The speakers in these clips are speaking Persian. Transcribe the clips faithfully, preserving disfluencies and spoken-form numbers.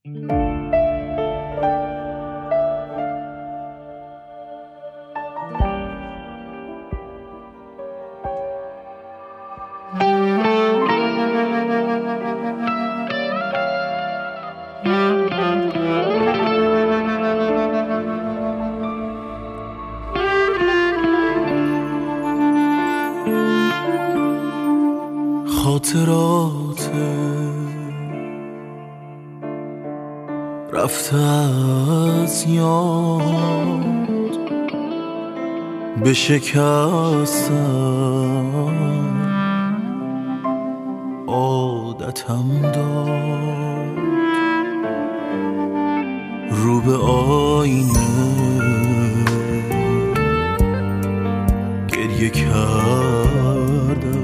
خاطرات رفته از یاد به شکستن عادتم داد، رو به آینه گریه کردم،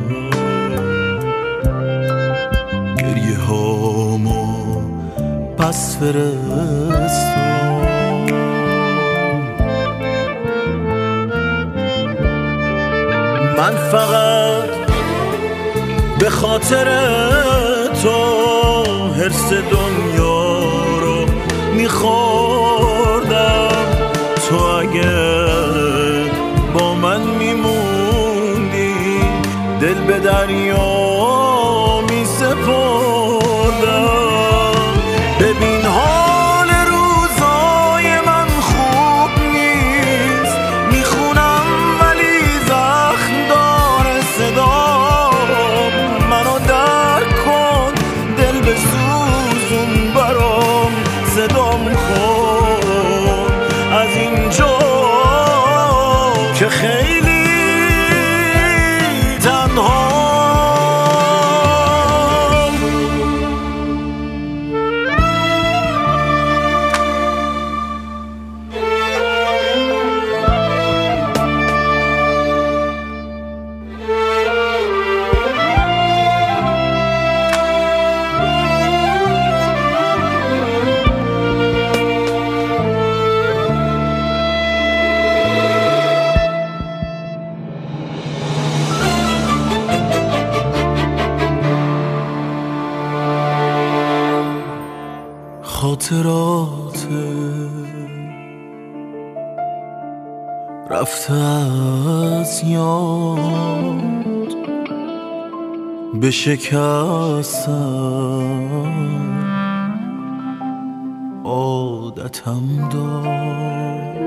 گریه هامو پس فرستم. من فقط به خاطر تو حرص دنیا رو میخوردم. تو اگه با من میموندی دل به دریا میسپردم. ببین حال روزای من خوب نیست، میخونم ولی زخم داره صدام. منو درک کن دل بسوزون برام، صدام کن از اینجا که خیلی تنها. خاطرات رفته از یاد به شکستن عادتم داد،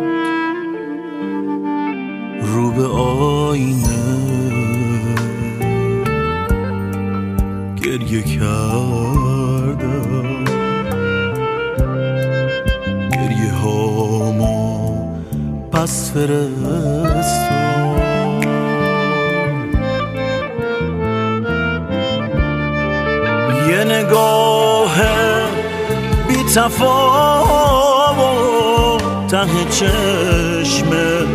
رو به آینه گریه کردم، گریه هامو پس فرستم. یه نگاه بی تفاوت ته چشم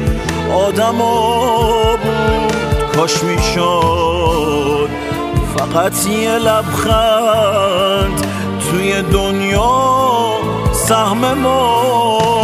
آدما بود. کاش میشد فقط یه لبخند توی دنیا سهم ما